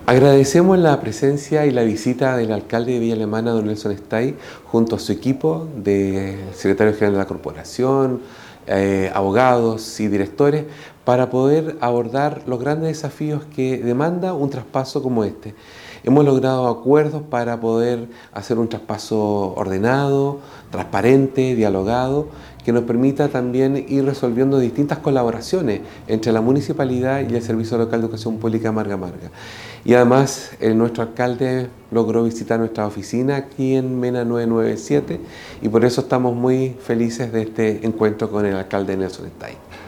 Agradecemos la presencia y la visita del alcalde de Villa Alemana, don Nelson Stay, junto a su equipo de secretario general de la corporación, abogados y directores, para poder abordar los grandes desafíos que demanda un traspaso como este. Hemos logrado acuerdos para poder hacer un traspaso ordenado, transparente, dialogado, que nos permita también ir resolviendo distintas colaboraciones entre la municipalidad y el Servicio Local de Educación Pública Marga Marga. Y además nuestro alcalde logró visitar nuestra oficina aquí en Mena 997 y por eso estamos muy felices de este encuentro con el alcalde Nelson Stay.